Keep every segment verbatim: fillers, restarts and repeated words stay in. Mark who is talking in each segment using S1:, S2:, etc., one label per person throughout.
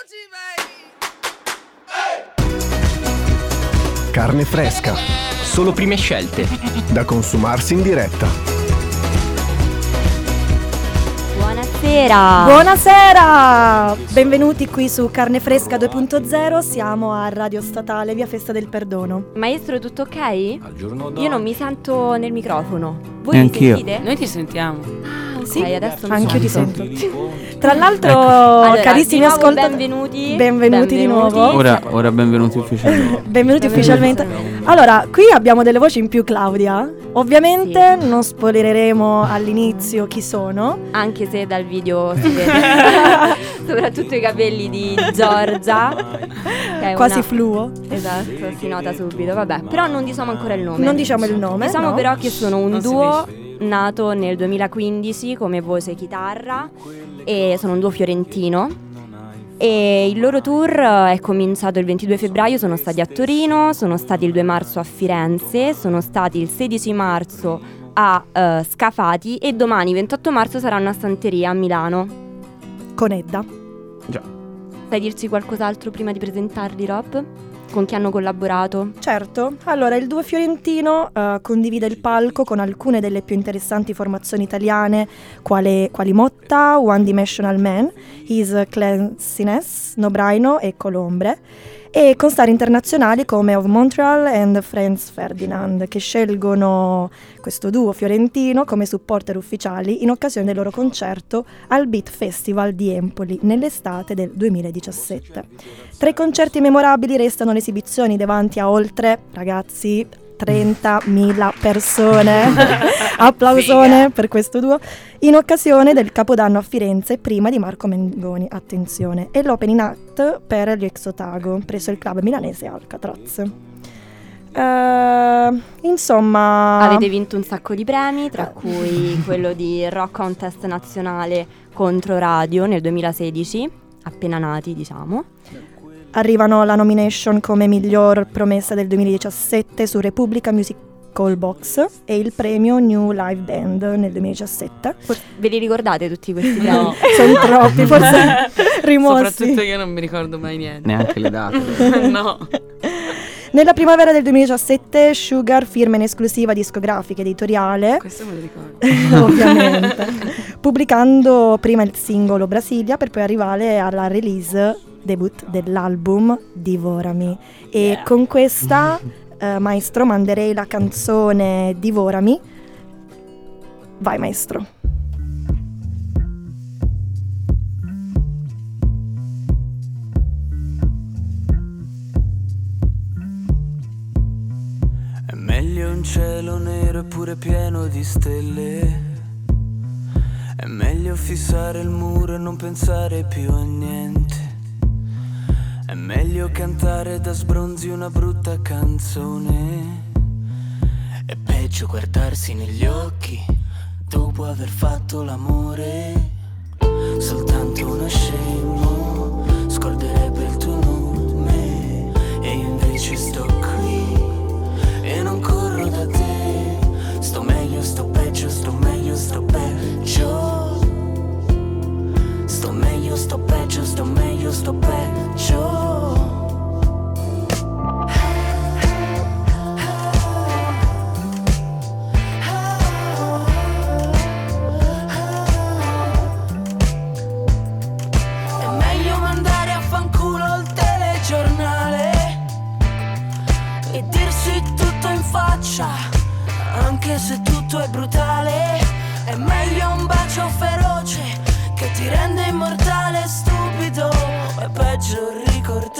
S1: Carne fresca.
S2: Solo prime scelte.
S1: Da consumarsi in diretta.
S3: Buonasera.
S4: Buonasera. Benvenuti qui su Carne Fresca due punto zero. Siamo a Radio Statale, via Festa del Perdono.
S3: Maestro, tutto ok? Io non mi sento nel microfono. Voi
S5: E
S3: mi
S5: anch'io.
S3: sentite?
S6: Noi ti sentiamo.
S3: Ah, ok,
S4: Sì,
S3: adesso mi
S4: anch'io ti
S3: sento.
S4: sento. Tra l'altro,
S3: Allora,
S4: carissimi
S3: di nuovo
S4: ascoltatori,
S3: benvenuti.
S4: benvenuti di nuovo.
S5: Ora, ora benvenuti ufficialmente.
S4: Benvenuti ufficialmente. Allora, qui abbiamo delle voci in più, Claudia. Ovviamente non spoilereremo all'inizio chi sono.
S3: Anche se dal video si vede soprattutto i capelli di Giorgia, che è
S4: Quasi
S3: una-
S4: fluo.
S3: Esatto, si nota subito. Vabbè, però non diciamo ancora il nome.
S4: Non diciamo il nome.
S3: Diciamo
S4: no.
S3: però che sono un
S6: Non si
S3: duo nato nel duemilaquindici come voce e chitarra, e sono un duo fiorentino. E il loro tour eh, è cominciato il ventidue febbraio, sono stati a Torino, sono stati il due marzo a Firenze, sono stati il sedici marzo a eh, Scafati e domani ventotto marzo saranno a Santeria a Milano.
S4: Con Edda.
S5: Già.
S3: Sai dirci qualcos'altro prima di presentarli, Rob? Con chi hanno collaborato?
S4: Certo, allora il duo fiorentino eh, condivide il palco con alcune delle più interessanti formazioni italiane quale, quali Motta, One Dimensional Man, His Cleanliness, Nobraino e Colombre, e con star internazionali come Of Montreal and Franz Ferdinand, che scelgono questo duo fiorentino come supporter ufficiali in occasione del loro concerto al Beat Festival di Empoli nell'estate del duemiladiciassette. Tra i concerti memorabili restano le esibizioni davanti a oltre, ragazzi, trentamila persone. Applausone Figa. Per questo duo in occasione del Capodanno a Firenze prima di Marco Mengoni, attenzione, e l'opening act per l'Exotago presso il club milanese Alcatraz. Uh, insomma,
S3: Avete vinto un sacco di premi, tra cui quello di Rock Contest nazionale contro Radio nel duemilasedici, appena nati diciamo.
S4: Arrivano la nomination come miglior promessa del duemiladiciassette su Repubblica Musical Box e il premio New Live Band nel duemiladiciassette.
S3: Ve li ricordate tutti questi premi?
S6: No.
S4: Sono troppi, forse rimossi.
S6: Soprattutto io non mi ricordo mai niente.
S5: Neanche le date.
S6: No.
S4: Nella primavera del duemiladiciassette Sugar firma in esclusiva discografica editoriale,
S6: Questo me lo ricordo.
S4: ovviamente, pubblicando prima il singolo Brasilia per poi arrivare alla release debut dell'album Divorami. E
S6: Yeah.
S4: con questa, eh, maestro, manderei la canzone Divorami. Vai, maestro.
S7: È meglio un cielo nero eppure pieno di stelle. È meglio fissare il muro e non pensare più a niente. È meglio cantare da sbronzi una brutta canzone. È peggio guardarsi negli occhi dopo aver fatto l'amore. Soltanto uno scemo scorderebbe il tuo nome. E io invece sto qui e non corro da te. Sto meglio, sto peggio, sto meglio, sto peggio. Sto meglio, sto peggio, sto meglio, sto peggio. È meglio mandare a fanculo il telegiornale e dirsi tutto in faccia, anche se tutto è brutale. È meglio un bacio feroce che ti rende immortale, stupido. È peggio ricordare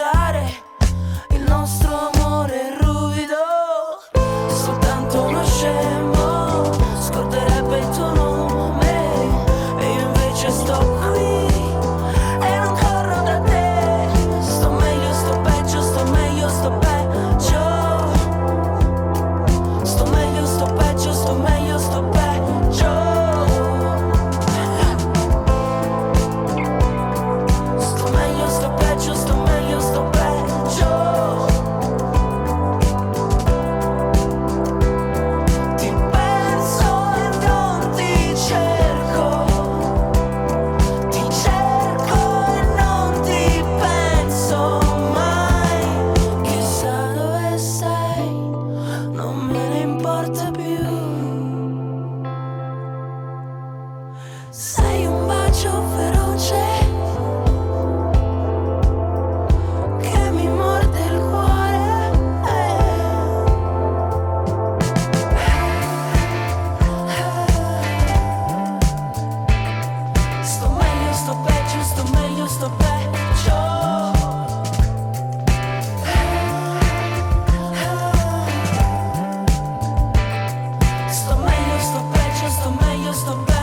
S7: peggio, sto meglio, sto peggio. Sto meglio, sto peggio, sto meglio, sto peggio.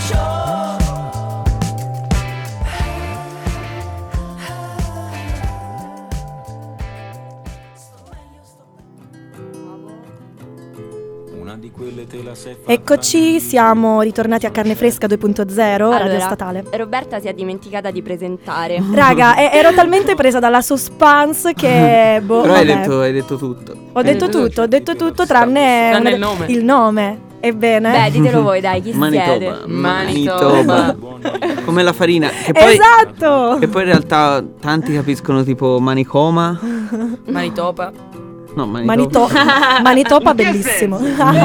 S4: Eccoci, siamo ritornati a Carne Fresca due punto zero,
S3: Allora,
S4: Radio Statale.
S3: Roberta si è dimenticata di presentare.
S4: Raga, e- ero talmente presa dalla suspense che boh,
S5: Però hai
S4: vabbè.
S5: detto, hai detto tutto.
S4: Ho detto tutto, ho detto tutto tranne,
S6: Tranne
S4: una-
S6: il nome.
S4: il nome. Ebbene.
S3: Beh, ditelo voi, dai, chi siete?
S5: Manitoba.
S6: Manitoba.
S5: Come la farina. Che poi,
S4: Esatto.
S5: che poi in realtà tanti capiscono tipo manicoma.
S6: Manitoba.
S5: No, Manitoba.
S4: Manito- Manitoba bellissimo.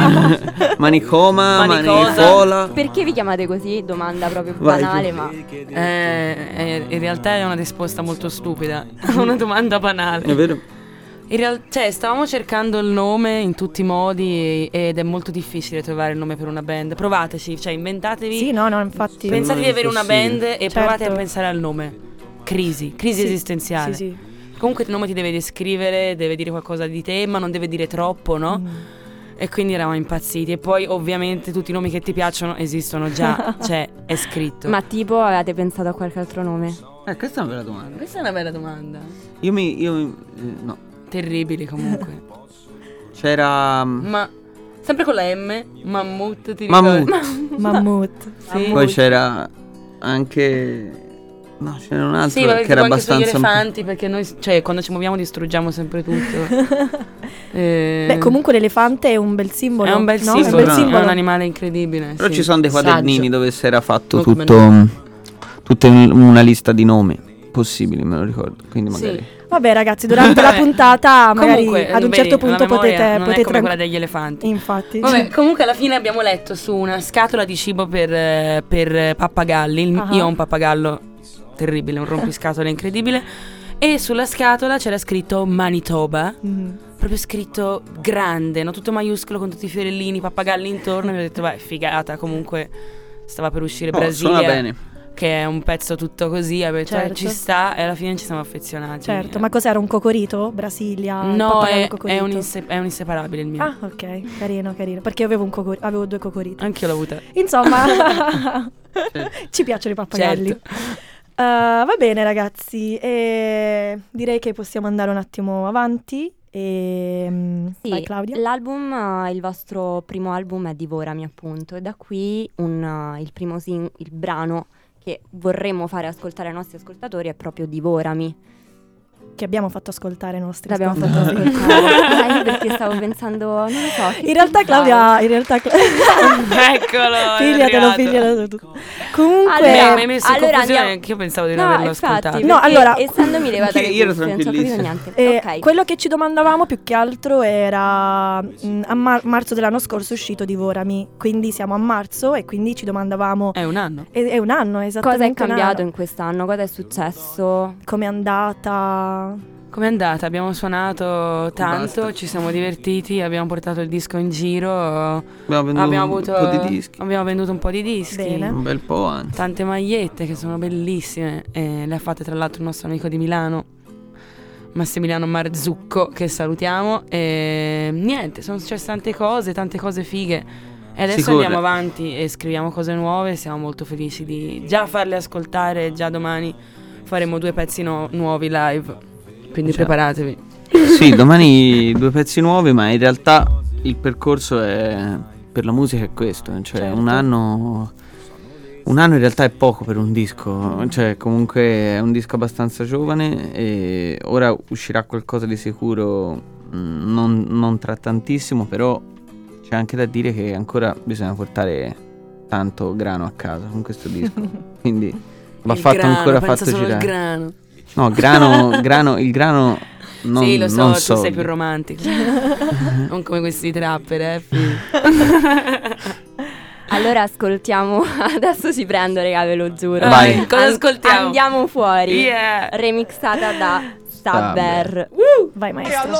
S5: Manicoma,
S6: Manicosa.
S5: manicola.
S3: Perché vi chiamate così? Domanda proprio
S5: Vai,
S3: banale,
S5: tu.
S3: ma
S6: Eh, eh, in realtà è una risposta molto stupida. Una domanda banale.
S5: È vero?
S6: In realtà, cioè, stavamo cercando il nome in tutti i modi ed è molto difficile trovare il nome per una band. Provateci, cioè inventatevi.
S4: Sì, no, no, infatti.
S6: Pensate
S5: non
S6: di
S5: è
S6: avere una
S5: impossibile.
S6: band e
S4: Certo.
S6: provate a pensare al nome. Crisi, crisi
S4: Sì,
S6: esistenziale.
S4: Sì, sì.
S6: Comunque il nome ti deve descrivere, deve dire qualcosa di te, ma non deve dire troppo, no?
S4: Mm.
S6: E quindi eravamo impazziti. E poi ovviamente tutti i nomi che ti piacciono esistono già, cioè è scritto.
S3: ma tipo avete pensato a qualche altro nome?
S5: Eh, questa è una bella domanda.
S6: Questa è una bella domanda.
S5: Io mi. Io mi eh, no.
S6: Terribili comunque.
S5: C'era.
S6: Ma sempre con la M, Mammut ti
S5: Mammut.
S6: ricordi?
S4: Mammut.
S6: Sì.
S5: Poi c'era anche. No, c'era un altro
S6: Sì, vabbè,
S5: che era
S6: tipo anche sugli
S5: abbastanza.
S6: elefanti, perché noi, cioè, quando ci muoviamo distruggiamo sempre tutto. Eh,
S4: Beh, comunque l'elefante è un bel simbolo.
S6: è un bel
S4: no?
S6: simbolo,
S4: È un bel
S5: no?
S4: simbolo.
S6: è un animale incredibile.
S5: Però
S6: sì.
S5: ci sono dei quadernini
S6: Saggio.
S5: dove si era fatto
S6: Non come
S5: tutto. Tutta un- una lista di nomi possibili, me lo ricordo. Quindi
S6: Sì.
S5: magari.
S4: Vabbè, ragazzi, durante la
S6: Vabbè.
S4: puntata magari
S6: Comunque,
S4: ad un
S6: vedi,
S4: certo
S6: la
S4: punto
S6: memoria
S4: potete,
S6: non
S4: potete
S6: è come
S4: tranqu-
S6: quella degli elefanti.
S4: Infatti.
S6: Vabbè, comunque alla fine abbiamo letto su una scatola di cibo per, eh, per pappagalli. Il-
S4: Ah.
S6: Io ho un pappagallo terribile, un rompiscatole incredibile. E sulla scatola c'era scritto Manitoba,
S4: Mhm.
S6: proprio scritto grande, no? Tutto maiuscolo con tutti i fiorellini, pappagalli intorno. E mi ho detto, vai, figata. Comunque stava per uscire
S5: Oh,
S6: Brasilia,
S5: suona bene.
S6: che è un pezzo tutto così. E
S4: Certo.
S6: ci sta. E alla fine ci siamo affezionati.
S4: Certo, ma cos'era un cocorito? Brasilia? il
S6: No,
S4: pappagallo
S6: è,
S4: cocorito?
S6: è un, inse- è un inseparabile il mio.
S4: Ah, ok, carino, carino. Perché io avevo, un cocor- avevo due cocoriti.
S6: Anch'io l'ho avuta.
S4: Insomma, ci piacciono i pappagalli.
S6: Certo.
S4: Uh, va bene, ragazzi. E direi che possiamo andare un attimo avanti. E... mm,
S3: Sì,
S4: vai, Claudia.
S3: l'album, eh, il vostro primo album è Divorami, appunto, e da qui un, eh, il primo sing- il brano che vorremmo fare ascoltare ai nostri ascoltatori è proprio Divorami.
S4: Che abbiamo fatto ascoltare ai nostri
S3: L'abbiamo fatto
S4: ascoltatori.
S3: ascoltare. Dai, perché stavo pensando, non lo so. che
S4: In realtà
S3: pensavo.
S4: Claudia, in realtà Cla-
S6: Eccolo, è
S4: pigliatelo,
S6: arrivato.
S4: pigliatelo tu. Comunque,
S3: Allora,
S6: mi hai messo in
S3: allora
S6: confusione
S3: andiamo-
S6: che io pensavo di
S3: No,
S6: non averlo
S3: infatti,
S6: ascoltato.
S4: No,
S3: perché
S4: allora-
S3: essendomi levata le
S5: Io ero
S3: cuffie, non ci ho capito
S5: tranquillissimo.
S3: niente.
S4: eh,
S3: Ok.
S4: quello che ci domandavamo più che altro era mh, a mar- marzo dell'anno scorso è uscito Divorami, quindi siamo a marzo e quindi ci domandavamo
S6: È un anno.
S4: è, è un anno
S3: Cosa è
S4: esattamente un
S3: cambiato
S4: anno.
S3: in quest'anno? Cosa è successo?
S4: Com'è andata?
S6: Com'è andata? Abbiamo suonato tanto,
S5: Basta.
S6: ci siamo divertiti, abbiamo portato il disco in giro,
S5: Abbiamo venduto
S6: abbiamo
S5: un
S6: avuto
S5: po' di dischi.
S6: abbiamo venduto un po' di dischi.
S4: Bene.
S5: Un bel po' anzi.
S6: Tante magliette che sono bellissime, e le ha fatte tra l'altro il nostro amico di Milano, Massimiliano Marzucco, che salutiamo. E niente, sono successe tante cose, tante cose fighe. E adesso
S5: Sicuro.
S6: andiamo avanti e scriviamo cose nuove. Siamo molto felici di già farle ascoltare. Già domani faremo due pezzi no- nuovi live. Quindi
S5: Cioè.
S6: preparatevi.
S5: Sì, domani due pezzi nuovi, ma in realtà il percorso è per la musica è questo, cioè
S4: Certo.
S5: un anno un anno in realtà è poco per un disco, cioè comunque è un disco abbastanza giovane e ora uscirà qualcosa di sicuro, mh, non, non tra tantissimo, però c'è anche da dire che ancora bisogna portare tanto grano a casa con questo disco, quindi va
S6: Il
S5: fatto
S6: grano,
S5: ancora
S6: pensa
S5: fatto
S6: solo al
S5: girare.
S6: grano.
S5: No, grano, grano, il grano non,
S6: sì, lo so,
S5: non
S6: tu
S5: soldi.
S6: sei più romantico. Non come questi trapper, eh. fi.
S3: Allora ascoltiamo, adesso si prendo, raga, ve lo giuro.
S5: Vai.
S6: Cosa ascoltiamo?
S3: Andiamo fuori.
S6: Yeah.
S3: Remixata da Stabber.
S4: Vai, maestro.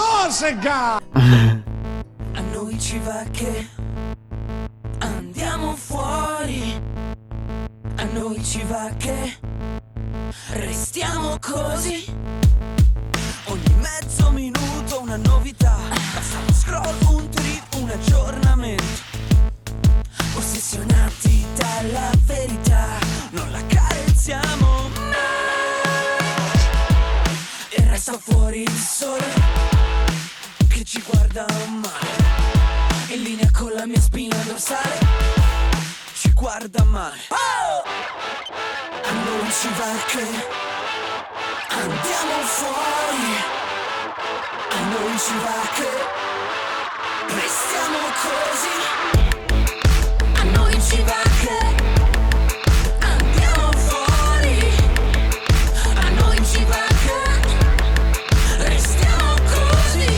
S7: A noi ci va che andiamo fuori. a noi ci va che restiamo così. Ogni mezzo minuto una novità, basta uno scroll, un tweet, un aggiornamento. Ossessionati dalla verità, non la carezziamo mai. E resta fuori il sole che ci guarda male, in linea con la mia spina dorsale, ci guarda male. Oh! A noi non ci va che andiamo fuori, a noi non ci va che restiamo così. A noi non ci va che andiamo fuori, a noi non ci va che restiamo così.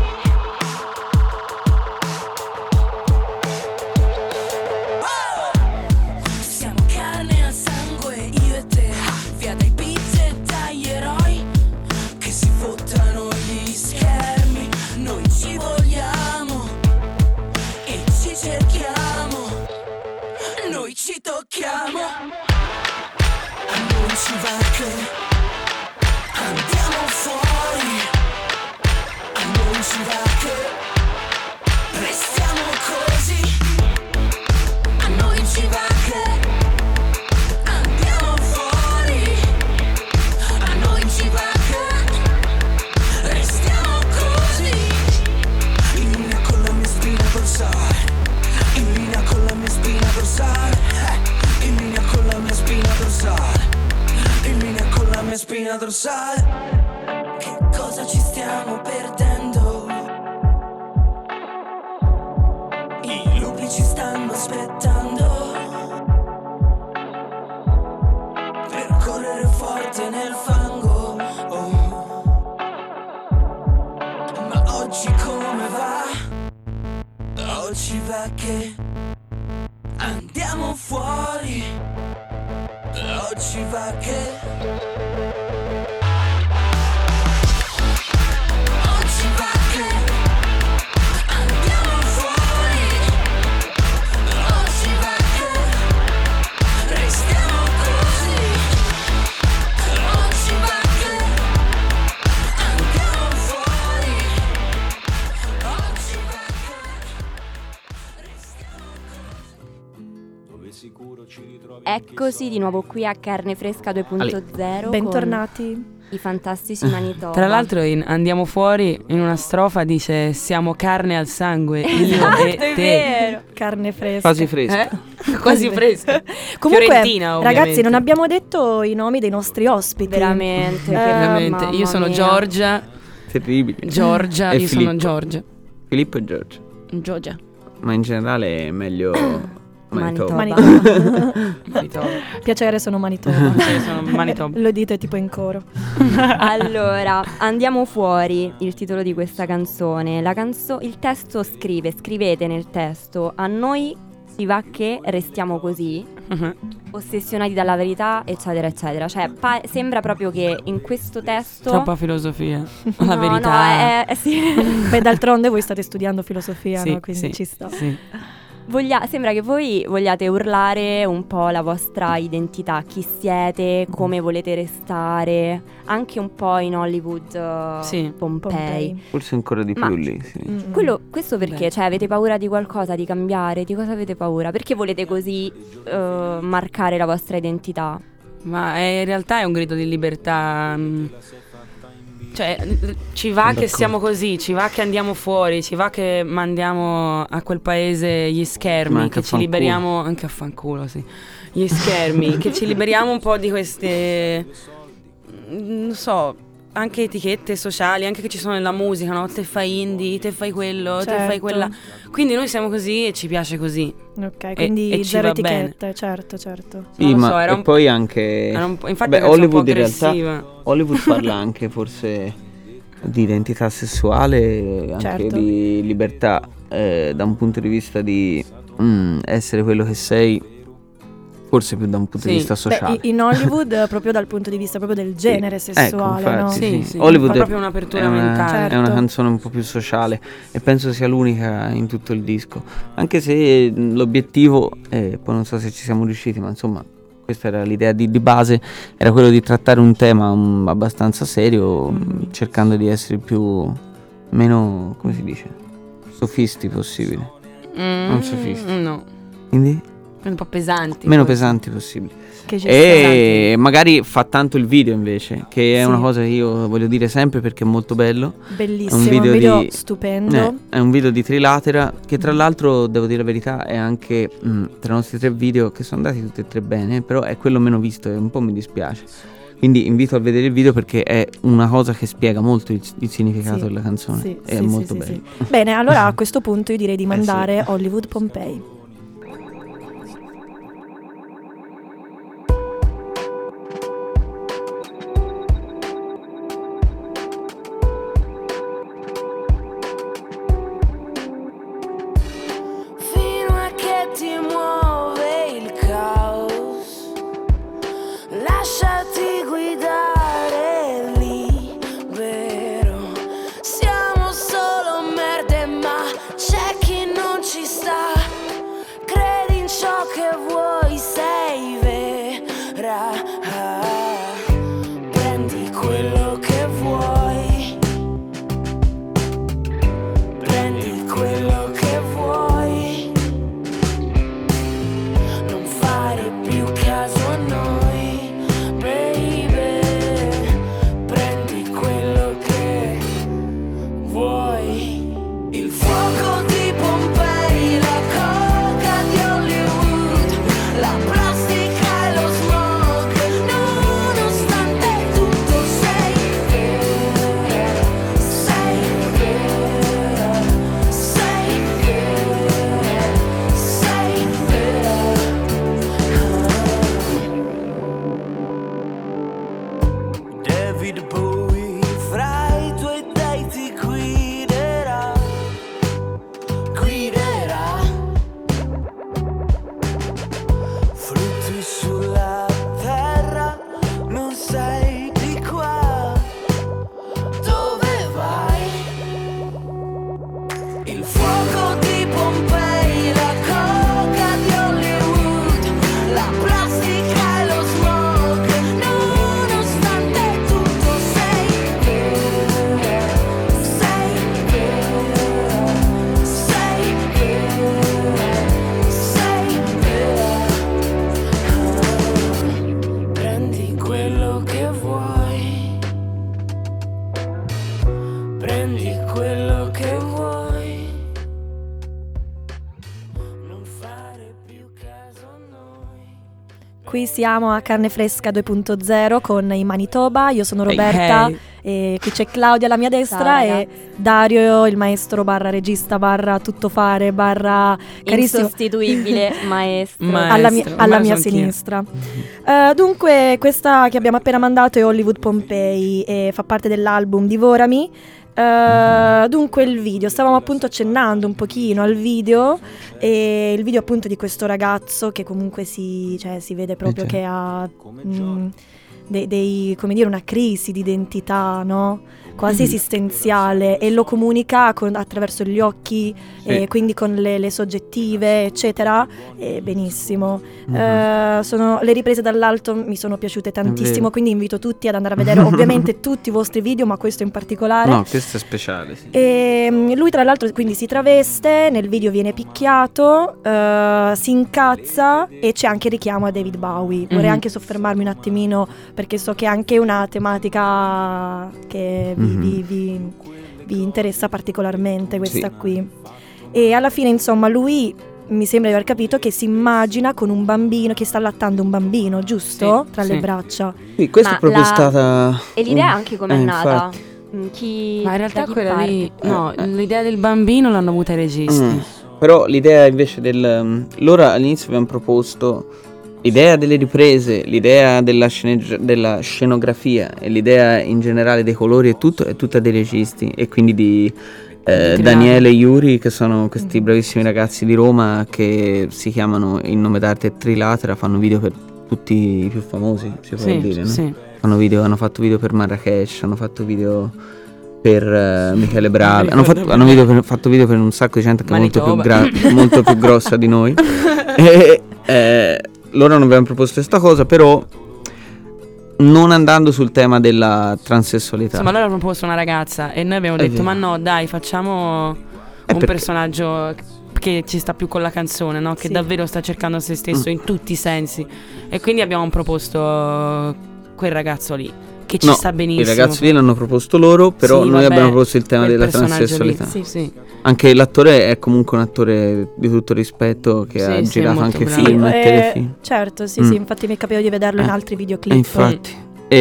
S7: Oh! Siamo carne al sangue, io e te, via dai pizze e dagli eroi che si fottano gli schermi. Noi ci vogliamo e ci cerchiamo, noi ci tocchiamo. A noi non ci va che andiamo fuori, a noi non ci va che restiamo così. A noi non ci va che andiamo fuori, a noi non ci va che restiamo così. In linea con la mia spina dorsale, in linea con la mia spina dorsale, eh, in linea con la mia spina dorsale, in linea con la mia spina dorsale. Che cosa ci stiamo perdendo? I lupi ci stanno aspettando per correre forte nel fango. Oh. Ma oggi come va? Oggi va che andiamo fuori, oggi va che oggi va che andiamo fuori, oggi va che restiamo così, oggi va che andiamo fuori, oggi va che restiamo così. Dove sicuro ci ritroviamo.
S3: Eccoci di nuovo qui a Carne Fresca due punto zero.
S4: Bentornati.
S3: I fantastici Manitoba.
S6: Tra l'altro in Andiamo fuori in una strofa dice siamo carne al sangue, io
S3: Esatto,
S6: e
S3: è
S6: te.
S3: vero.
S4: Carne fresca.
S5: Quasi fresca.
S6: Eh? Quasi fresca.
S4: Comunque,
S6: Fiorentina, ovviamente.
S4: ragazzi, non abbiamo detto i nomi dei nostri ospiti.
S3: Veramente.
S4: Eh,
S6: Ovviamente.
S3: mamma
S6: Io sono
S3: mia.
S6: Giorgia.
S5: Terribile.
S6: Giorgia,
S5: E
S6: io
S5: Filippo.
S6: sono Giorgia.
S5: Filippo e Giorgio.
S6: Giorgia.
S5: Ma in generale è meglio Manitoba.
S3: Manitoba.
S6: Manitoba.
S4: Piacere, sono Manitoba.
S6: Sì, sono Manitoba.
S4: Lo dite tipo in coro.
S3: Allora, Andiamo fuori, il titolo di questa canzone. La canzo- il testo scrive, scrivete nel testo: a noi si va che restiamo così,
S6: Mhm.
S3: ossessionati dalla verità, eccetera, eccetera. Cioè, pa- sembra proprio che in questo testo
S6: Troppa filosofia. La
S3: no,
S6: verità.
S3: no, è, è- sì.
S4: Beh, d'altronde voi state studiando filosofia,
S6: Sì,
S4: no? Quindi
S6: sì,
S4: ci sta.
S6: sì.
S3: Voglia- sembra che voi vogliate urlare un po' la vostra identità, chi siete, come volete restare, anche un po' in Hollywood, uh,
S6: Sì.
S3: Pompei.
S4: Pompei.
S5: Forse ancora di
S3: Ma-
S5: più lì, sì.
S4: Mm.
S3: Quello, questo perché?
S6: Beh.
S3: Cioè, avete paura di qualcosa, di cambiare? Di cosa avete paura? Perché volete così uh, marcare la vostra identità?
S6: Ma è- in realtà è un grido di libertà. mm. Cioè, ci va che siamo così, ci va che andiamo fuori, ci va che mandiamo a quel paese gli
S5: Ma
S6: schermi,
S5: anche
S6: che
S5: a
S6: ci
S5: fanculo.
S6: liberiamo anche a fanculo, sì. Gli schermi, che ci liberiamo un po' di queste, non so, anche etichette sociali, anche che ci sono nella musica, no? Te fai indie, te fai quello, te
S4: Certo.
S6: fai quella. Quindi noi siamo così e ci piace così.
S4: Ok, quindi
S6: e ci
S4: zero
S6: va bene.
S4: etichette, certo, certo.
S5: Sì,
S6: Non lo
S5: ma
S6: so, era
S5: e
S6: un-
S5: poi anche
S6: Era un po'- infatti
S5: Beh,
S6: è una canzone
S5: Hollywood
S6: un po'
S5: in realtà
S6: aggressiva.
S5: Hollywood parla anche forse di identità sessuale, anche
S4: Certo.
S5: di libertà eh, da un punto di vista di mm, essere quello che sei, forse più da un punto
S6: Sì.
S5: di vista
S4: Beh,
S5: sociale.
S4: i- in Hollywood proprio dal punto di vista proprio del genere
S5: Sì.
S4: sessuale,
S5: ecco,
S4: no?
S5: infatti,
S6: Sì,
S5: sì.
S6: sì.
S5: Hollywood
S6: Fa
S5: è-
S6: proprio un'apertura
S5: è una,
S6: mentale.
S5: è una
S4: Certo.
S5: canzone un po' più sociale e penso sia l'unica in tutto il disco, anche se mm, l'obiettivo, eh, poi non so se ci siamo riusciti, ma insomma questa era l'idea di, di base, era quello di trattare un tema um, abbastanza serio, mm. cercando di essere più, meno, come si dice, sofisti possibile.
S6: Mm,
S5: non sofisti.
S6: No.
S5: Quindi?
S6: Un po' pesanti.
S5: Meno
S6: forse.
S5: pesanti possibile.
S4: Che ci
S5: E
S4: sta.
S5: magari fa tanto il video invece, che è
S4: Sì.
S5: una cosa che io voglio dire sempre perché è molto bello.
S4: Bellissimo,
S5: È un
S4: un
S5: video
S4: video,
S5: di-
S4: stupendo.
S5: Eh, è un video di Trilatera che tra l'altro, devo dire la verità, è anche mh, tra i nostri tre video che sono andati tutti e tre bene, però è quello meno visto e un po' mi dispiace. Quindi invito a vedere il video perché è una cosa che spiega molto il, il significato
S4: Sì,
S5: della canzone.
S4: sì,
S5: è
S4: sì,
S5: molto
S4: sì,
S5: bello.
S4: sì. Bene, allora a questo punto io direi di
S5: Eh,
S4: mandare
S5: sì.
S4: Hollywood Pompei.
S8: Fino a che ti muove il caos, lasciati guidare libero. Siamo solo merde, ma c'è chi non ci sta. Credi in ciò che vuoi, sei vera. Prendi quello che vuoi, prendi quello che vuoi. Non fare più caso a noi, baby. Prendi quello che vuoi. Il fuoco di Pompei, la coca di Hollywood, la plastica e lo smog. Nonostante tutto sei vera, sei vera, sei vera, sei vera. David Bowie fra i tuoi dei ti guiderà, guiderà. Frutti sulla terra, non sei di qua. Dove vai? Il fuoco di Pompei, la coca di Hollywood, la plastica e lo smog. Nonostante tutto sei vera, sei vera, sei vera, sei vera. Prendi quello che vuoi, prendi quello che vuoi. Non fare più caso a noi.
S4: Qui siamo a Carne Fresca due punto zero con i Manitoba. Io sono Roberta
S6: Hey,
S4: e qui c'è Claudia alla mia destra
S3: Ciao,
S4: e Dario, il maestro barra regista barra tuttofare barra carissimo
S3: Insostituibile maestro.
S6: Ma-
S4: alla mia,
S6: Maestro,
S4: alla
S6: ma
S4: mia
S6: sono
S4: sinistra. Eh, dunque, questa che abbiamo appena mandato è Hollywood Pompei e fa parte dell'album Divorami. Eh, dunque il video, stavamo appunto accennando un pochino al video, e il video appunto di questo ragazzo che comunque si, cioè, si vede proprio
S5: Eh,
S4: che ha mh, dei, dei- come dire, una crisi di identità, no? Quasi
S5: Mhm.
S4: esistenziale, e lo comunica con- attraverso gli occhi,
S5: Sì.
S4: e quindi con le, le soggettive, eccetera, e benissimo.
S5: Mhm.
S4: Eh, sono- le riprese dall'alto mi sono piaciute tantissimo,
S5: vero.
S4: quindi invito tutti ad andare a vedere ovviamente tutti i vostri video, ma questo in particolare.
S5: No, questo è speciale, sì.
S4: E mm, lui tra l'altro quindi si traveste, nel video viene picchiato, eh, si incazza e c'è anche il richiamo a David Bowie. Vorrei
S6: Mhm.
S4: anche soffermarmi un attimino perché so che è anche una tematica che vi,
S5: Mhm.
S4: vi- vi- vi interessa particolarmente, questa
S5: Sì.
S4: qui. E alla fine insomma lui mi sembra di aver capito che si immagina con un bambino, che sta allattando un bambino, giusto?
S6: Sì,
S4: Tra
S6: sì.
S4: le braccia.
S5: Sì, questa
S3: Ma
S5: è proprio
S3: la-
S5: stata...
S3: E l'idea
S5: un-
S3: anche com'è
S5: eh,
S3: nata?
S5: infatti.
S3: Mm, Chi,
S6: Ma in realtà
S3: da chi
S6: quella
S3: parte?
S6: lì, no,
S5: Eh, eh.
S6: l'idea del bambino l'hanno avuta i registi.
S5: Mm. Però l'idea invece del... um, loro all'inizio abbiamo proposto l'idea delle riprese, l'idea della, sceneggi- della scenografia e l'idea in generale dei colori e tutto è tutta dei registi e quindi di eh,
S6: Di
S5: Daniele e Yuri, che sono questi bravissimi ragazzi di Roma che si chiamano in nome d'arte Trilatera, fanno video per tutti i più famosi, si può
S6: Sì,
S5: dire, no?
S6: sì.
S5: Fanno video, hanno fatto video per Marrakesh, hanno fatto video per eh, Michele Bravi, hanno, fatto, hanno video per- fatto video per un sacco di gente che è molto più,
S6: Manitoba.
S5: gra- molto più grossa di noi. E, eh, loro non avevano proposto questa cosa, però non andando sul tema della transessualità.
S6: Insomma, loro hanno proposto una ragazza e noi abbiamo
S5: È
S6: detto
S5: vero.
S6: ma no, dai, facciamo un
S5: perché-
S6: personaggio che ci sta più con la canzone, no? Che
S4: Sì.
S6: davvero sta cercando se stesso
S5: Mm.
S6: in tutti i sensi. E quindi abbiamo proposto quel ragazzo lì che ci
S5: No,
S6: sta benissimo.
S5: i ragazzi lì l'hanno proposto loro, però
S6: Sì,
S5: noi
S6: vabbè,
S5: abbiamo proposto il tema
S6: quel
S5: della
S6: personaggio lì,
S5: transessualità.
S6: Sì, sì.
S5: Anche l'attore è comunque un attore di tutto rispetto che
S6: Sì,
S5: ha
S6: sì, è
S5: girato
S6: molto
S5: anche
S6: bravo.
S5: film
S4: Sì,
S5: e
S4: eh,
S5: telefilm.
S4: certo, sì,
S5: Mm.
S4: sì, infatti mi è capitato di vederlo in
S5: Eh.
S4: altri
S5: E
S4: videoclip.
S5: infatti.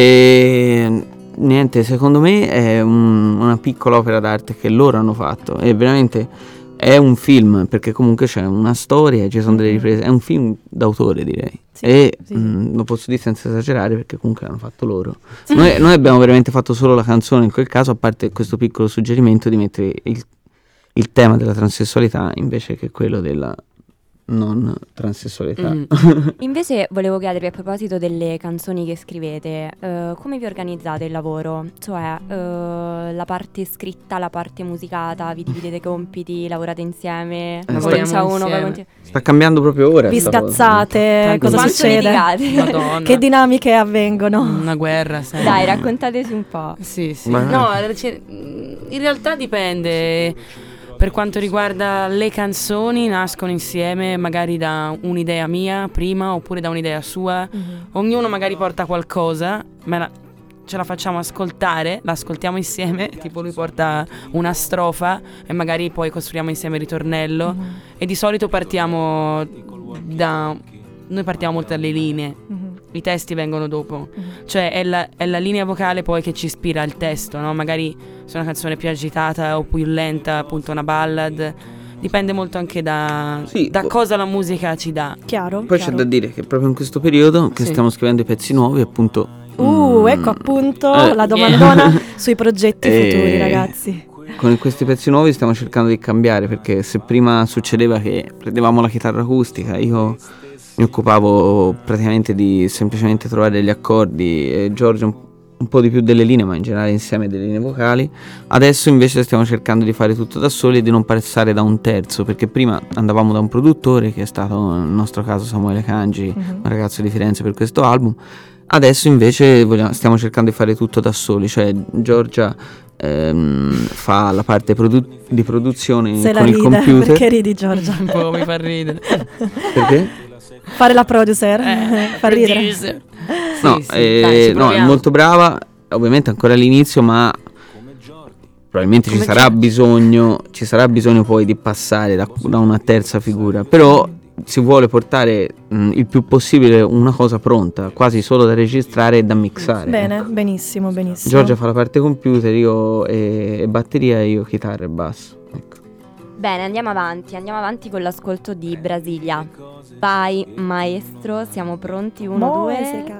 S5: E niente, secondo me è un- una piccola opera d'arte che loro hanno fatto. E veramente è un film, perché comunque c'è una storia, ci sono delle riprese. È un film d'autore, direi.
S4: Sì,
S5: e
S4: sì, sì.
S5: mh, lo posso dire senza esagerare, perché comunque l'hanno fatto loro. Noi, noi abbiamo veramente fatto solo la canzone in quel caso, a parte questo piccolo suggerimento di mettere il, il tema della transessualità invece che quello della non transessualità.
S6: Mm.
S3: Invece volevo chiedervi a proposito delle canzoni che scrivete, eh, come vi organizzate il lavoro? Cioè eh, la parte scritta, la parte musicata, vi dividete i compiti, lavorate insieme,
S5: Eh,
S3: comincia
S6: sta-
S3: uno, poi
S6: insieme.
S3: continua-
S5: Sta cambiando proprio ora.
S4: Vi
S5: sta cosa.
S4: scazzate,
S6: Tanto
S4: cosa
S6: quanto
S4: succede?
S3: litigate?
S6: Madonna.
S4: Che dinamiche avvengono?
S6: Una guerra sempre.
S3: Dai, raccontateci un po'.
S6: Sì, sì.
S5: Ma-
S6: No, cioè, in realtà dipende. Per quanto riguarda le canzoni, nascono insieme magari da un'idea mia prima oppure da un'idea sua. Ognuno magari porta qualcosa, me la- ce la facciamo ascoltare, la ascoltiamo insieme, tipo lui porta una strofa e magari poi costruiamo insieme il ritornello. E di solito partiamo da... Noi partiamo molto dalle linee, i testi vengono dopo. Cioè è la, è la linea vocale poi che ci ispira al testo, no? Magari se è una canzone più agitata o più lenta, appunto una ballad. Dipende molto anche da,
S5: Sì,
S6: da
S5: po-
S6: cosa la musica ci dà.
S4: Chiaro?
S5: Poi
S4: chiaro.
S5: c'è da dire che proprio in questo periodo che
S6: Sì.
S5: stiamo scrivendo i pezzi nuovi, appunto.
S4: Uh,
S5: mm,
S4: ecco appunto
S5: eh,
S4: la domandona sui progetti
S5: Eh,
S4: futuri, ragazzi.
S5: Con questi pezzi nuovi stiamo cercando di cambiare, perché se prima succedeva che prendevamo la chitarra acustica, io mi occupavo praticamente di semplicemente trovare degli accordi e Giorgio un, un po' di più delle linee, ma in generale insieme delle linee vocali. Adesso invece stiamo cercando di fare tutto da soli e di non passare da un terzo, perché prima andavamo da un produttore, che è stato nel nostro caso Samuele Cangi,
S4: Mhm.
S5: un ragazzo di Firenze, per questo album. Adesso invece vogliamo- stiamo cercando di fare tutto da soli, cioè Giorgia ehm, fa la parte produ- di produzione
S4: Se la
S5: con il
S4: ride,
S5: computer.
S4: perché ridi Giorgia?
S6: Un po' mi fa ridere.
S5: Perché?
S4: Fare la producer,
S6: Eh,
S4: fa ridere.
S6: producer.
S5: No,
S6: Sì, sì,
S5: eh,
S6: dai, ci
S5: no, è
S6: proviamo.
S5: molto brava, ovviamente ancora all'inizio, ma probabilmente ci
S6: Come
S5: sarà
S6: Giorgia.
S5: bisogno, ci sarà bisogno poi di passare da, da una terza figura, però si vuole portare mh, il più possibile una cosa pronta, quasi solo da registrare e da mixare.
S4: Bene,
S5: ecco.
S4: benissimo, benissimo.
S5: Giorgia fa la parte computer, io e, e batteria, e io chitarra e basso. Ecco.
S3: Bene, andiamo avanti, andiamo avanti con l'ascolto di Brasilia. Vai maestro, siamo pronti? Uno, due.
S4: Musica.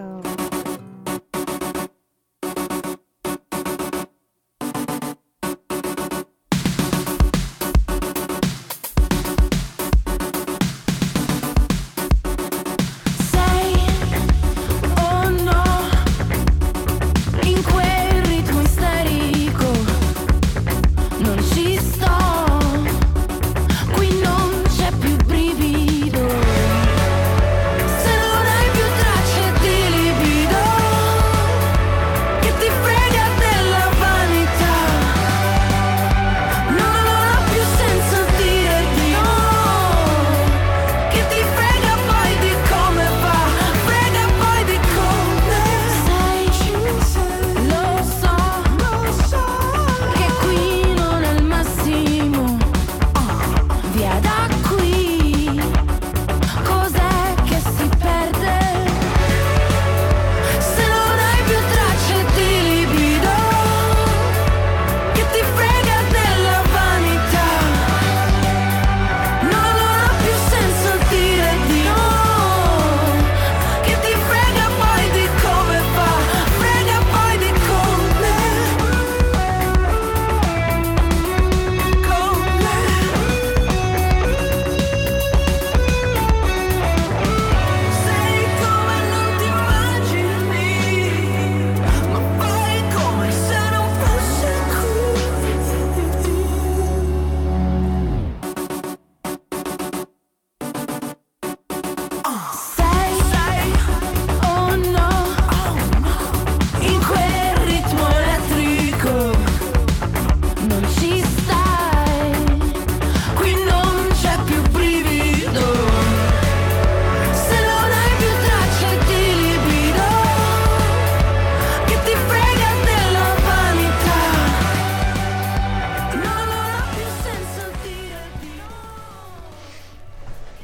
S8: Sei o no in quel ritmo isterico? Non ci sto, qui non c'è più brivido. Se non hai più tracce di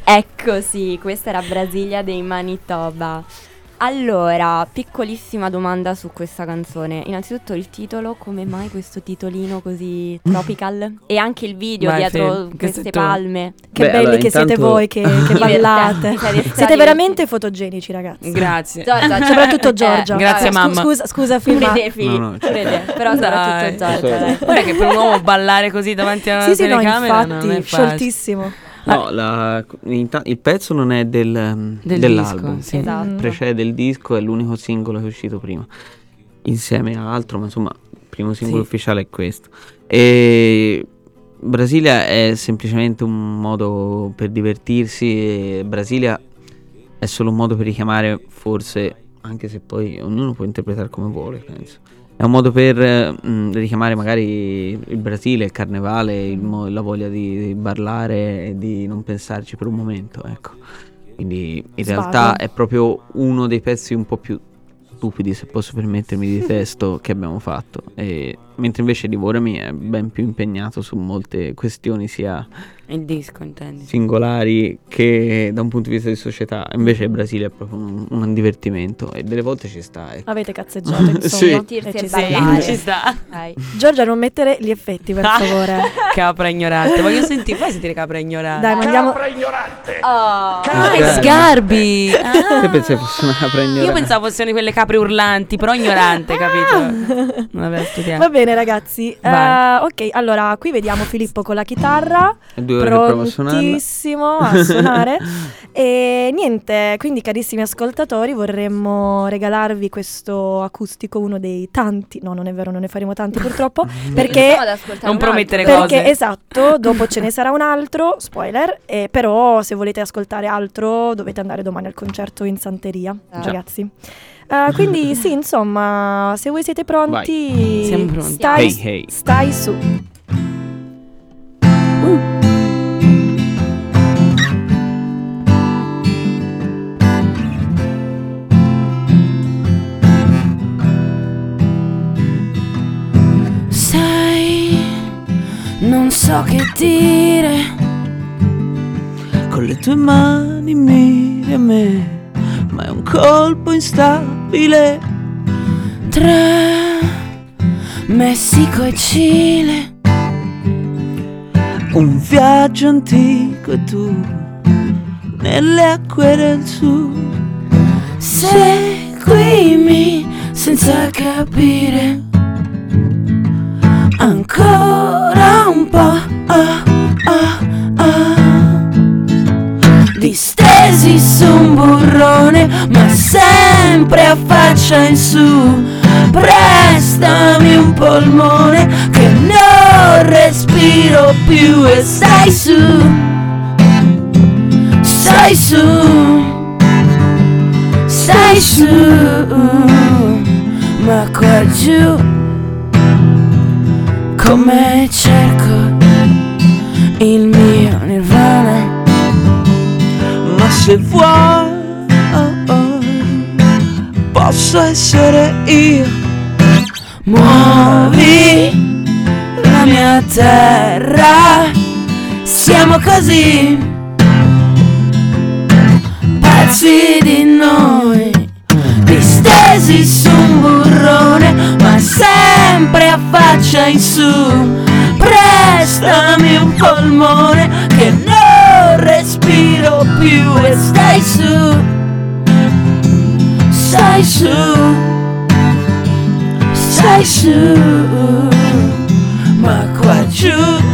S3: Ecco, questa era Brasilia dei Manitoba. Allora, piccolissima domanda su questa canzone. Innanzitutto il titolo, come mai questo titolino così tropical? E anche il video
S6: Vai,
S3: dietro
S6: Fe,
S3: queste
S6: tu.
S3: palme.
S4: Che
S5: Beh,
S4: belli
S5: allora,
S4: che siete
S5: intanto-
S4: voi che, che ballate.
S3: Siete
S4: Siete veramente fotogenici, ragazzi.
S6: Grazie.
S3: Giorgia,
S4: Soprattutto Giorgia.
S6: Grazie,
S4: Scu-
S6: mamma.
S4: Scusa, scusa,
S3: Pure
S4: filma.
S3: te, figli,
S5: No, no,
S3: pure te. Però
S6: Dai.
S3: soprattutto Giorgia. dai.
S6: Guarda che per un uomo ballare così davanti a una
S4: Sì, sì, no,
S6: telecamera non è
S4: infatti,
S6: facile.
S4: scioltissimo.
S5: No, la- inta- il pezzo non è del,
S6: Del
S5: dell'album.
S6: disco, sì.
S3: Esatto.
S4: Mm.
S5: Precede il disco, è l'unico singolo che è uscito prima, insieme a altro, ma insomma, il primo singolo
S6: Sì.
S5: ufficiale è questo. E Brasilia è semplicemente un modo per divertirsi, e Brasilia è solo un modo per richiamare, forse, anche se poi ognuno può interpretare come vuole, penso. È un modo per eh, mh, richiamare magari il Brasile, il carnevale, il mo- la voglia di, di ballare e di non pensarci per un momento, ecco. Quindi in
S4: Svago.
S5: realtà è proprio uno dei pezzi un po' più stupidi, se posso permettermi, di testo che abbiamo fatto. E, mentre invece Divorami è ben più impegnato su molte questioni, sia
S6: Il disco, intendi?
S5: singolari che da un punto di vista di società. Invece il Brasile è proprio un, un divertimento e delle volte ci sta, ecco.
S4: Avete cazzeggiato, insomma.
S5: Sì.
S3: Divertirsi
S4: E
S3: e
S4: ci
S6: Sì,
S3: ballare.
S6: ci sta.
S3: Dai.
S4: Giorgia, non mettere gli effetti, per favore.
S6: Capra ignorante. Voglio sentire, fai sentire capra ignorante.
S4: Dai, mandiamo.
S3: Oh.
S6: Ah,
S5: Ok.
S6: i sgarbi. Ah.
S5: Che pensavi fosse una capra ignorante?
S6: Io pensavo fossero quelle capre urlanti, però ignorante, capito? Non aveva studiato.
S4: Va bene, ragazzi.
S6: Vai.
S4: Eh, ok, allora qui vediamo Filippo con la chitarra.
S5: È due ore che provo a suonarla.
S4: Prontissimo a suonare. E niente, quindi carissimi ascoltatori, vorremmo regalarvi questo acustico, uno dei tanti. No, non è vero, non ne faremo tanti purtroppo. perché
S3: Iniziamo ad ascoltare
S6: Non
S3: un
S6: promettere
S3: altro.
S6: cose.
S4: Perché esatto, dopo ce ne sarà un altro, spoiler, eh, però se volete ascoltare altro dovete andare domani al concerto in Santeria,
S3: Ah.
S4: ragazzi. Eh, quindi sì, insomma, se voi siete pronti,
S6: Vai. Siamo pronti.
S4: Stai,
S5: Hey, hey.
S4: stai su.
S8: Sai, non so che dire.
S7: Con le tue mani miri a me, ma è un colpo instabile.
S8: Tra Messico e Cile.
S7: Un viaggio antico e tu nelle acque del sud.
S8: Seguimi senza capire. Ancora un po'. Ah, ah, ah. Distesi su un burrone, ma sempre a faccia in su. Prestami un polmone che non respiro più e stai su, stai su, stai su, ma qua giù come cerco il mio nirvana.
S7: Ma se vuoi posso essere io.
S8: Muovi la mia terra, siamo così pazzi di noi, distesi su un burrone, ma sempre a faccia in su. Prestami un polmone che non respiro più e stai su, stai su, stai su, ma qua giù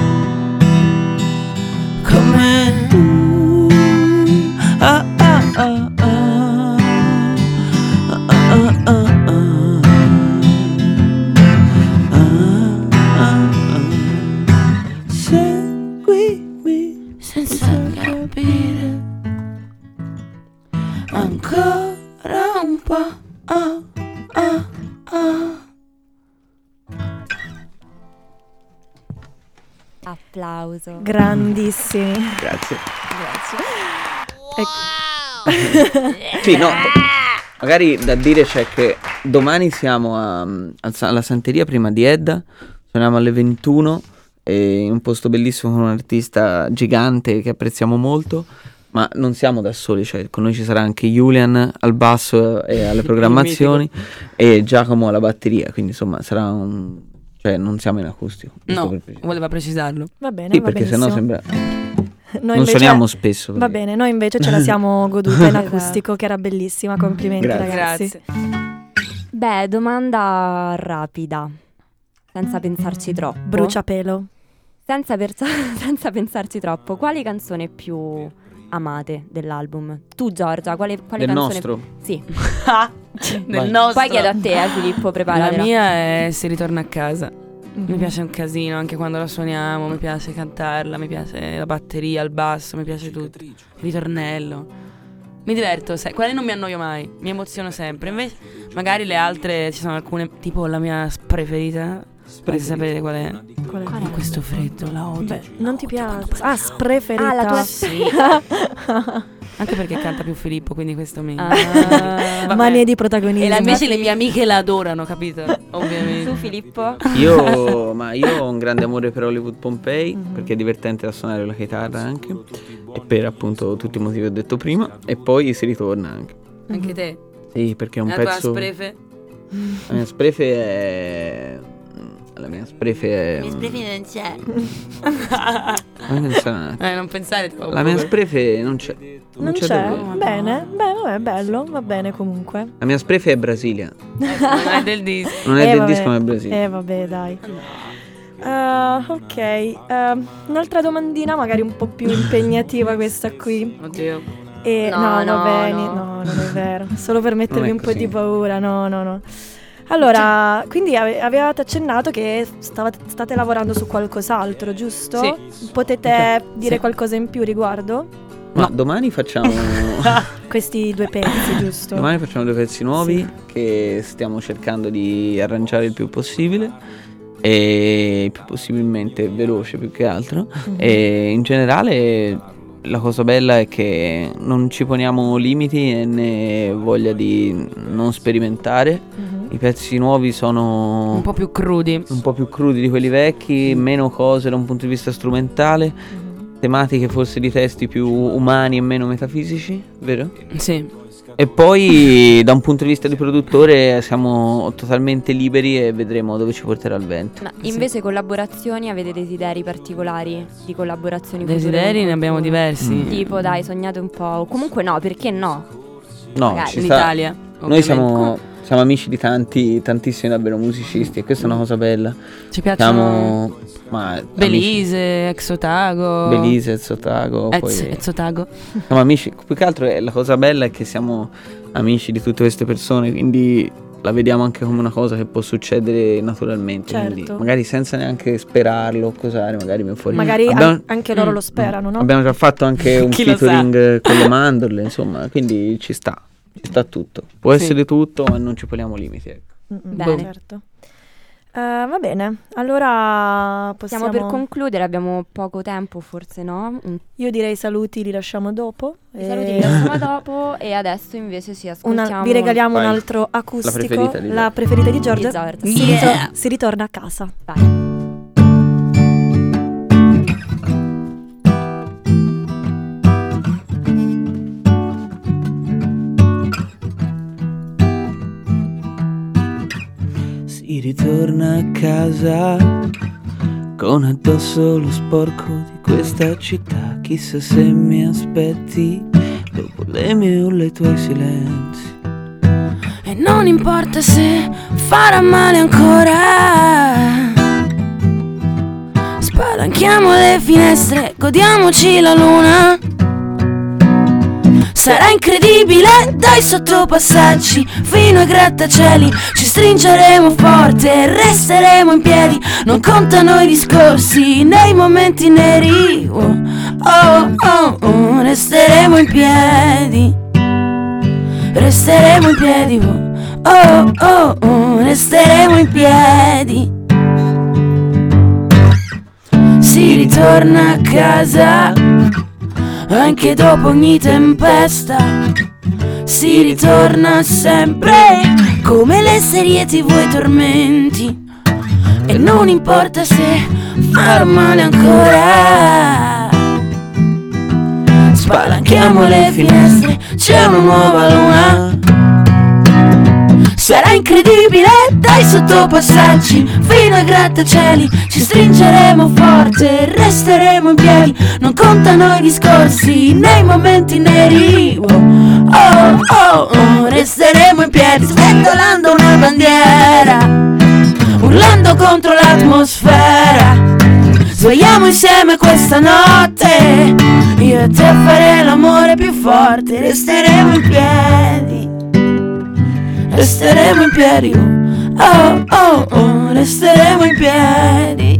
S8: come tu.
S7: Ah, ah, ah, ah. Ah, ah, ah, ah. Ah, ah, ah. Seguimi
S8: Senza capire ancora un po'. Ah, ah, ah.
S3: Applauso.
S4: Grandissimi.
S5: Grazie.
S4: Ecco.
S5: Sì, no, magari da dire c'è che domani siamo a, a Sa- alla Santeria prima di Edda, suoniamo alle ventuno e in un posto bellissimo con un artista gigante che apprezziamo molto. ma non siamo da soli, cioè con noi ci sarà anche Julian al basso e alle programmazioni e Giacomo alla batteria, quindi insomma sarà un... cioè non siamo in acustico.
S6: No, voleva precisarlo.
S4: Va bene,
S5: Sì,
S4: va
S5: perché sennò sembra...
S4: Noi
S5: non
S4: invece...
S5: suoniamo spesso.
S4: Va bene, noi invece ce la siamo goduta in acustico, che era bellissima, complimenti
S5: Grazie.
S4: ragazzi.
S6: Grazie.
S3: Beh, domanda rapida, senza pensarci troppo.
S4: Bruciapelo.
S3: Senza, persa- senza pensarci troppo, quali canzone più amate dell'album? Tu Giorgia, quale, quale
S5: Del
S3: canzone?
S5: nostro?
S3: Sì.
S6: Del
S5: Vai.
S6: nostro.
S3: Poi chiedo a te, eh, Filippo, preparati.
S6: La mia è Si ritorna a casa.
S4: Mm-hmm.
S6: Mi piace un casino anche quando la suoniamo, mi piace cantarla, mi piace la batteria, il basso, mi piace tutto. Il ritornello. Mi diverto, se- quelle non mi annoio mai, mi emoziono sempre. Invece magari le altre ci sono alcune, tipo la mia preferita. Vorrei sapere qual è?
S4: Qual è?
S6: In questo freddo la odio.
S4: Beh, non ti piace? Ah, spreferita.
S3: Ah, la tua
S6: Sì. Anche perché canta più Filippo, quindi questo mi...
S3: Ah.
S6: Vabbè.
S4: Manie di protagonismo.
S6: E la- invece le mie amiche la adorano, capito? Ovviamente.
S3: Tu Filippo?
S5: Io, ma io ho un grande amore per Hollywood Pompei,
S4: Mhm.
S5: perché è divertente da suonare la chitarra anche, e per appunto tutti i motivi che ho detto prima, e poi si ritorna anche.
S6: Anche te?
S5: Sì, perché è un
S6: la
S5: pezzo...
S6: tua sprefe?
S5: La mia sprefe è... La mia sprefe è...
S8: Mi sprefi non c'è.
S5: Fammi pensare un attimo.
S6: Eh, non pensare troppo.
S5: La mia sprefe non c'è.
S4: Non c'è?
S5: davvero.
S4: Bene, beh, vabbè, bello, va bene comunque.
S5: La mia sprefe è Brasilia.
S6: Non è del disco.
S5: Non è
S4: Eh,
S5: del
S4: vabbè.
S5: disco, ma è Brasilia.
S4: Eh vabbè, dai. Ah, ok, ehm, un'altra domandina magari un po' più impegnativa questa qui.
S6: Oddio.
S4: E,
S3: No,
S4: no,
S3: no,
S4: va bene,
S3: no.
S4: no, non è vero. Solo per mettervi
S5: Non è
S4: un po'
S5: così.
S4: di paura, no, no, no. Allora, quindi ave- avevate accennato che stavate, state lavorando su qualcos'altro, giusto?
S6: Sì.
S4: Potete dire
S6: Sì.
S4: qualcosa in più riguardo?
S5: Ma domani facciamo...
S4: Questi due pezzi, giusto?
S5: Domani facciamo due pezzi nuovi che stiamo cercando di arrangiare il più possibile e il più possibilmente veloce più che altro.
S4: Mhm.
S5: E in generale la cosa bella è che non ci poniamo limiti e né voglia di non sperimentare.
S4: Mhm.
S5: I pezzi nuovi sono
S6: Un po' più crudi.
S5: un po' più crudi di quelli vecchi, meno cose da un punto di vista strumentale,
S4: Mhm.
S5: tematiche forse di testi più umani e meno metafisici, vero?
S6: Sì.
S5: E poi da un punto di vista di produttore siamo totalmente liberi e vedremo dove ci porterà il vento.
S3: Ma invece collaborazioni, avete desideri particolari di collaborazioni future
S6: Desideri
S3: con
S6: ne abbiamo
S3: qualcuno?
S6: diversi.
S5: Mm.
S3: Tipo dai, sognate un po'. O comunque no, perché no?
S5: No,
S3: magari.
S5: ci
S6: In
S5: sta.
S6: Italia.
S5: Noi
S6: ovviamente.
S5: siamo, siamo amici di tanti, tantissimi davvero musicisti e questa è una cosa bella.
S6: Ci piacciono
S5: Siamo ma, amici-
S6: Belize, Exotago.
S5: Belize, Zotago,
S6: Ez-
S5: poi
S6: Exotago.
S5: siamo amici. Più che altro è, la cosa bella è che siamo amici di tutte queste persone, quindi la vediamo anche come una cosa che può succedere naturalmente,
S4: Certo.
S5: quindi magari senza neanche sperarlo o cosare, magari viene fuori.
S4: Magari
S5: Abbiamo-
S4: an- anche loro
S6: Mm.
S4: lo sperano, no?
S5: Abbiamo già fatto anche un
S6: Chi lo sa?
S5: featuring con le mandorle, insomma, quindi ci sta, ci sta tutto. Può
S6: Sì.
S5: essere tutto, ma non ci poniamo limiti, ecco.
S4: Mm-mm,
S3: Bene.
S4: certo. Eh, va bene, allora possiamo...
S3: Stiamo per concludere, abbiamo poco tempo, forse no? Un
S4: Io direi i saluti li lasciamo dopo.
S3: I
S4: e-
S3: saluti li lasciamo dopo e adesso invece si
S4: Una-
S3: ascoltiamo
S4: vi regaliamo
S5: Vai.
S4: un altro acustico,
S5: La preferita di
S4: la
S5: Giorgia.
S4: preferita di Giorgia.
S3: Di Giorgia.
S4: Si,
S6: Yeah.
S4: ritor- si ritorna a casa.
S3: Vai.
S7: Si ritorna a casa con addosso lo sporco di questa città. Chissà se mi aspetti dopo le mie urla e i tuoi silenzi.
S8: E non importa se farà male ancora. Spalanchiamo le finestre, godiamoci la luna. Sarà incredibile dai sottopassaggi fino ai grattacieli. Ci stringeremo forte e resteremo in piedi. Non contano i discorsi nei momenti neri. Oh, oh, oh, oh. Resteremo in piedi. Resteremo in piedi. Oh, oh, oh. Resteremo in piedi. Si ritorna a casa anche dopo ogni tempesta. Si ritorna sempre come le serie tv e i tormenti. E non importa se far male ancora. spalanchiamo le finestre, c'è una nuova luna. Sarà incredibile dai sottopassaggi fino ai grattacieli, ci stringeremo forte, resteremo in piedi, non contano i discorsi nei momenti neri. Oh, oh, oh, resteremo in piedi sventolando una bandiera, urlando contro l'atmosfera. Svegliamo insieme questa notte, io e te fare l'amore più forte. Resteremo in piedi, resteremo in piedi, oh oh oh, resteremo in piedi.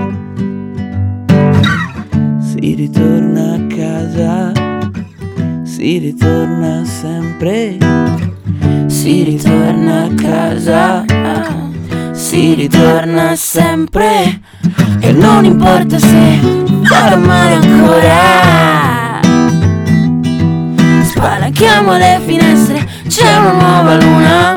S8: Si ritorna a casa, si ritorna sempre, si ritorna a casa, si ritorna sempre. E non importa se farò male ancora, spalanchiamo le finestre, c'è una nuova luna.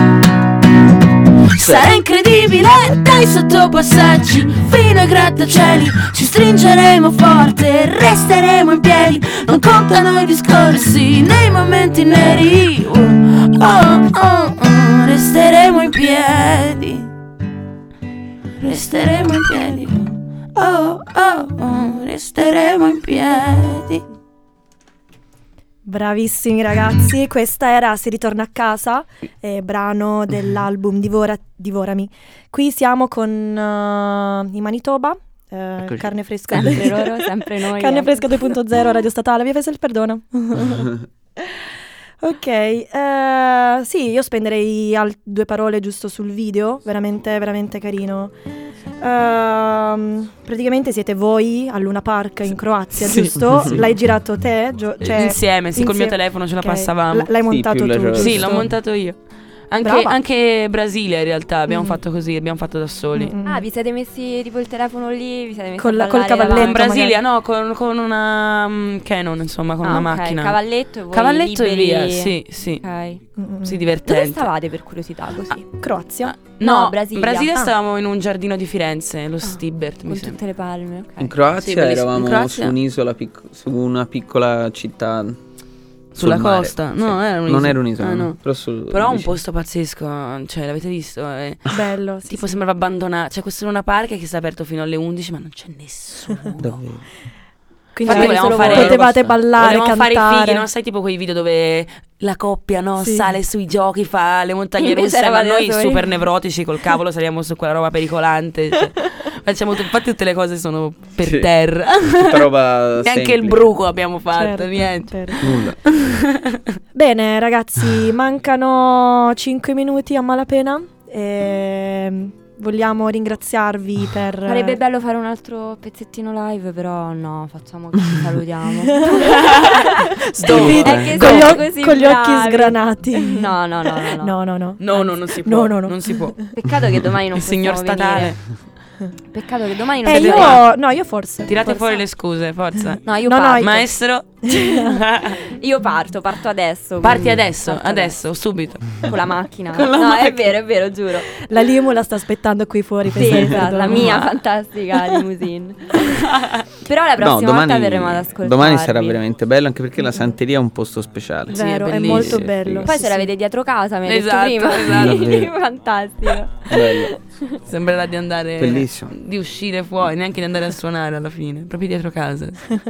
S8: Sarà incredibile dai sottopassaggi fino ai grattacieli, ci stringeremo forte, resteremo in piedi, non contano i discorsi nei momenti neri. Oh oh oh, resteremo in piedi, resteremo in piedi, oh oh oh, resteremo in piedi.
S4: Bravissimi ragazzi, questa era Si ritorna a casa, eh, brano dell'album Divora, Divorami. Qui siamo con uh, i Manitoba, eh, Carne Fresca,
S3: sempre loro, sempre noi.
S4: Carne
S3: eh.
S4: Fresca due punto zero, Radio Statale, via Faisal, perdona. Ok, eh, sì, io spenderei al- due parole giusto sul video, veramente, veramente carino. Ehm, praticamente siete voi al Luna Park in Croazia,
S6: Sì,
S4: giusto?
S6: sì.
S4: L'hai girato te? Gio- cioè,
S6: Insieme, sì, col mio
S4: insieme.
S6: telefono ce la
S4: Ok,
S6: passavamo.
S4: l- l'hai
S5: Sì,
S4: montato
S5: più la
S4: tu,
S5: gioia.
S6: Sì,
S4: giusto?
S6: l'ho montato io. Anche,
S4: Brava.
S6: anche Brasile in realtà abbiamo
S4: Mm.
S6: fatto così, abbiamo fatto da soli.
S4: Mm, mm.
S3: Ah, vi siete messi tipo il telefono lì? Vi siete messi
S4: Col-
S3: a
S4: col
S3: ballare
S4: cavalletto.
S6: In
S3: davanti?
S6: Brasilia no, con, con una mm, Canon, insomma, con
S3: Ah,
S6: una
S3: ok,
S6: macchina.
S3: Cavalletto e voi
S6: Cavalletto e
S3: liberi.
S6: via, sì, sì.
S3: Ok.
S4: Mm, mm.
S6: Sì,
S3: Dove
S6: divertente.
S3: stavate per curiosità così?
S4: Croazia?
S6: No,
S3: No, Brasilia.
S6: in Brasile
S3: Ah.
S6: stavamo in un giardino di Firenze, lo Stibert, mi
S3: Con
S6: sembra.
S3: tutte le palme, ok.
S5: In Croazia
S6: Sì, bellissimo.
S5: eravamo
S6: In Croazia-
S5: su un'isola, pic- su una piccola città
S6: Sulla
S5: sul mare,
S6: costa?
S5: sì.
S6: No, era un'isola.
S5: Non era un'isola,
S6: Ah,
S5: no.
S6: no.
S5: Però, sul-
S6: Però un
S5: vicino.
S6: posto pazzesco, cioè l'avete visto? Eh,
S4: Bello, sì,
S6: tipo
S4: sì.
S6: sembrava abbandonato, c'è questo Luna Park che sta aperto fino alle undici ma non c'è nessuno.
S5: Davvero.
S4: Quindi
S6: Infatti volevamo
S4: solo
S6: fare-
S4: voi. potevate ballare,
S6: Volevamo fare i
S4: cantare.
S6: fighi, no? Sai tipo quei video dove la coppia, no?
S4: Sì.
S6: Sale sui giochi, fa le montagne
S3: Invece
S6: russe, ma
S3: eravate da
S6: noi
S3: soli.
S6: super nevrotici col cavolo saliamo su quella roba pericolante. Cioè, facciamo t- infatti tutte le cose sono per
S5: Sì.
S6: terra.
S5: Tutta roba
S6: Neanche il
S5: semplice.
S6: bruco abbiamo fatto,
S4: Certo,
S6: niente.
S4: certo.
S5: Nulla.
S4: Bene ragazzi, mancano cinque minuti a malapena. E vogliamo ringraziarvi per...
S3: Sarebbe bello fare un altro pezzettino live, però no, facciamo che ci salutiamo.
S4: Stupidi,
S5: È
S3: che
S4: con, gli,
S3: siamo
S4: o-
S3: così
S4: con gli occhi
S3: bravi.
S4: sgranati.
S3: No, no, no, no, no.
S4: No, no, no.
S6: No, no, non si può.
S4: No, no, no.
S6: Non si può.
S3: Peccato che domani non
S6: Il signor
S3: possiamo
S6: statale.
S3: venire. Peccato che domani non
S4: Eh,
S3: possiamo
S4: io...
S3: venire.
S4: No, io forse.
S6: Tirate
S4: forse.
S6: fuori le scuse, forza.
S3: No, io
S4: No, no,
S3: parto.
S4: io-
S6: Maestro,
S3: Io parto, parto adesso.
S6: parti
S3: quindi.
S6: adesso,
S3: Parto
S6: adesso, subito.
S3: Con la macchina.
S6: Con la
S3: no, è
S6: macchina.
S3: vero, è vero, giuro.
S4: La limo la sta aspettando qui fuori.
S3: Sì,
S4: pensate,
S3: esatto, la
S4: perdona.
S3: mia fantastica limousine. Però la prossima
S5: No, domani,
S3: volta verremo ad ascoltarvi.
S5: domani sarà veramente bello, anche perché la Santeria è un posto speciale.
S6: Sì, è
S4: Vero, è,
S6: bellissimo.
S4: molto
S5: Sì,
S4: bello.
S3: Poi
S4: Sì,
S3: ce la
S4: sì.
S3: vede dietro casa, mi hai
S6: Esatto,
S3: detto prima.
S6: esatto.
S5: Davvero.
S3: Fantastico.
S5: Bello.
S6: Sembrerà di andare
S5: Bellissimo.
S6: di uscire fuori, neanche di andare a suonare alla fine, proprio dietro casa.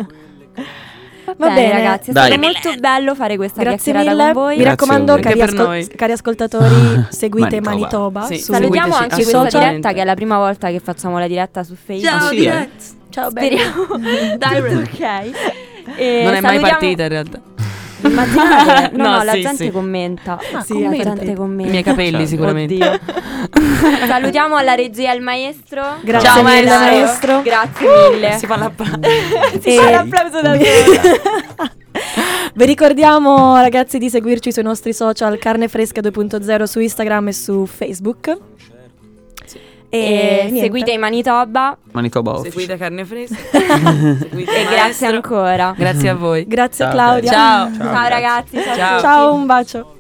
S3: Va,
S4: Va
S3: bene,
S4: bene.
S3: ragazzi, è
S5: Dai.
S3: stato molto bello fare questa
S4: Grazie
S3: chiacchierata
S4: mille.
S3: con voi.
S4: Mi
S5: Grazie
S4: raccomando,
S5: a voi.
S4: cari,
S6: Anche per
S4: ascol-
S6: noi.
S4: cari ascoltatori, seguite
S5: Manitoba.
S4: Manitoba.
S6: Sì,
S4: su-
S3: Salutiamo
S6: seguiteci
S3: anche questa
S6: assolutamente.
S3: diretta che è la prima volta che facciamo la diretta su Facebook.
S6: Ciao,
S5: sì,
S6: direct.
S4: Ciao, belli.
S3: Speriamo.
S6: Direct.
S3: Ok. E
S6: Non è mai
S3: salutiamo-
S6: partita in realtà.
S3: Immaginate, no,
S6: No,
S3: no, la
S6: sì,
S3: gente
S6: sì.
S3: commenta.
S4: Ah,
S3: sì,
S4: commenta.
S3: la gente commenta.
S6: I miei capelli sicuramente.
S3: Oddio. Salutiamo alla regia e al maestro.
S4: Grazie
S3: Ciao,
S4: mille,
S3: maestro.
S4: maestro.
S3: Grazie mille.
S6: Si fa l'applauso.
S3: Si
S4: E-
S3: fa l'applauso da sola.
S4: Vi ricordiamo ragazzi di seguirci sui nostri social Carne Fresca due punto zero su Instagram e su Facebook. E,
S3: E
S4: niente.
S3: seguite i Manitoba.
S5: Manitoba Office.
S6: Seguite Carne Fresca. Seguite
S3: E
S6: il
S3: grazie
S6: maestro.
S3: ancora.
S6: Grazie a voi.
S4: Grazie
S5: Ciao,
S4: Claudia.
S6: Ciao.
S3: Ciao ragazzi.
S6: Ciao.
S4: Ciao, un bacio.